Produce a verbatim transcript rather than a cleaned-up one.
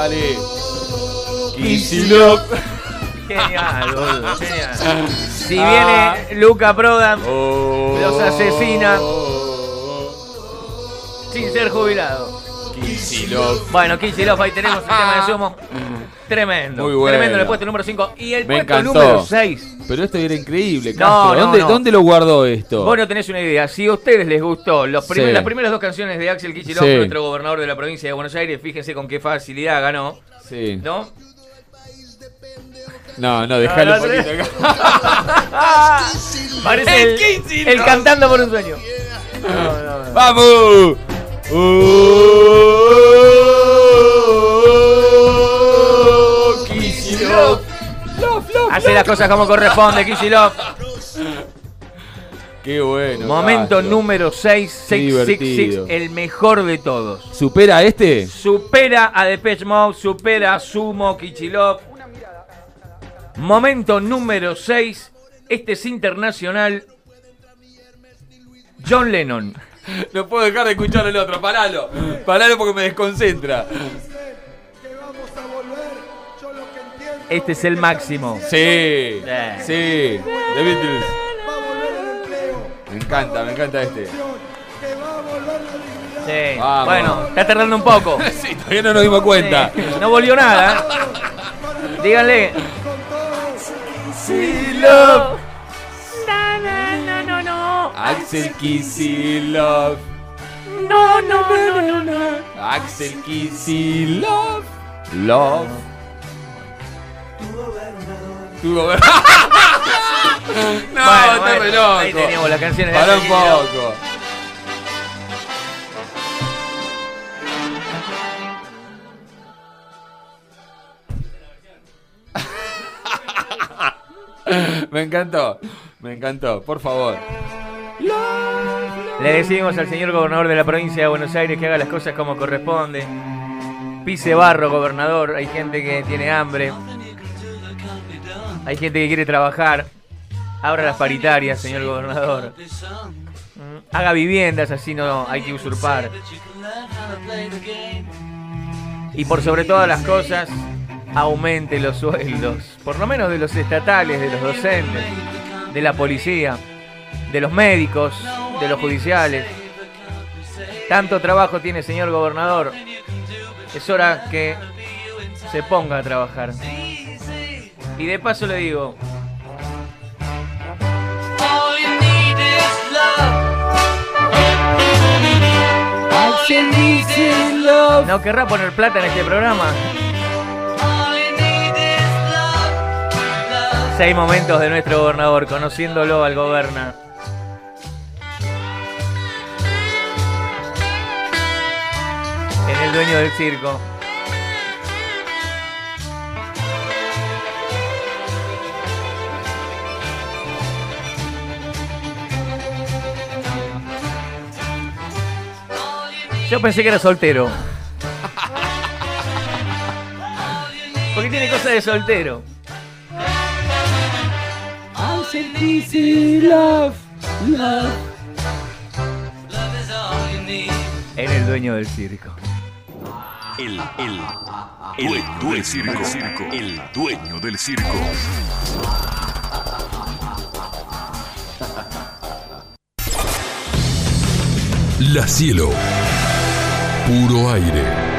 Dale. Kicillof. Genial, boludo, genial. Si Ah. viene Luca Prodan, Oh. los asesina sin ser jubilado. Kicillof. Bueno, Kicillof, ahí tenemos el tema de sumo. Tremendo. Muy bueno. Tremendo en el puesto número cinco. Y el Me puesto encantó. número seis. Pero esto era increíble, No, Castro. no, ¿Dónde, no. ¿Dónde lo guardó esto? Vos no tenés una idea. Si a ustedes les gustó los primer- Sí. las primeras dos canciones de Axel Kicillof, Sí. nuestro gobernador de la provincia de Buenos Aires, fíjense con qué facilidad ganó, Sí. ¿no? No, no, dejalo No, un no, poquito acá. Parece el, el cantando por un sueño. No, no, no. ¡Vamos! Oh, Kicillof. Lof, lof, Hace lof. las cosas como corresponde, Kicillof. Qué bueno. Momento Castro. número seis, Qué seis, seis, seis, divertido. el mejor de todos. ¿Supera a este? Supera a Depeche Mode, supera a Sumo, Kicillof. Momento número seis, este es internacional. John Lennon. No puedo dejar de escuchar el otro. Paralo. Paralo porque me desconcentra. Este es el máximo. Sí. Sí. The Beatles. Me encanta, me encanta este. Sí. Vamos. Bueno, está tardando un poco. Sí, todavía no nos dimos cuenta. Sí, no volvió nada. ¿eh? Díganle. Kicillof. No, no, no, no. Axel Kicillof. No, no, no, no, no. Axel Kicillof. Love. Tu gobernador. No, Bueno, está re bueno, loco. ahí teníamos las canciones de Pará un Axel Kicillof. poco. Me encantó, me encantó, por favor. Le decimos al señor gobernador de la provincia de Buenos Aires que haga las cosas como corresponde. Pise barro, gobernador. Hay gente que tiene hambre. Hay gente que quiere trabajar. Abra las paritarias, señor gobernador. Mm, Haga viviendas, así no hay que usurpar. Y por sobre todas las cosas, aumente los sueldos. Por lo menos de los estatales, de los docentes, de la policía, de los médicos, de los judiciales. Tanto trabajo tiene, señor gobernador. Es hora que se ponga a trabajar. Y de paso le digo, ¿no querrá poner plata en este programa? Seis momentos de nuestro gobernador, conociéndolo al goberna. En el dueño del circo. Yo pensé que era soltero. Porque tiene cosas de soltero. En el dueño del circo. El, el, el dueño del circo, circo, el dueño del circo. La Cielo, puro aire.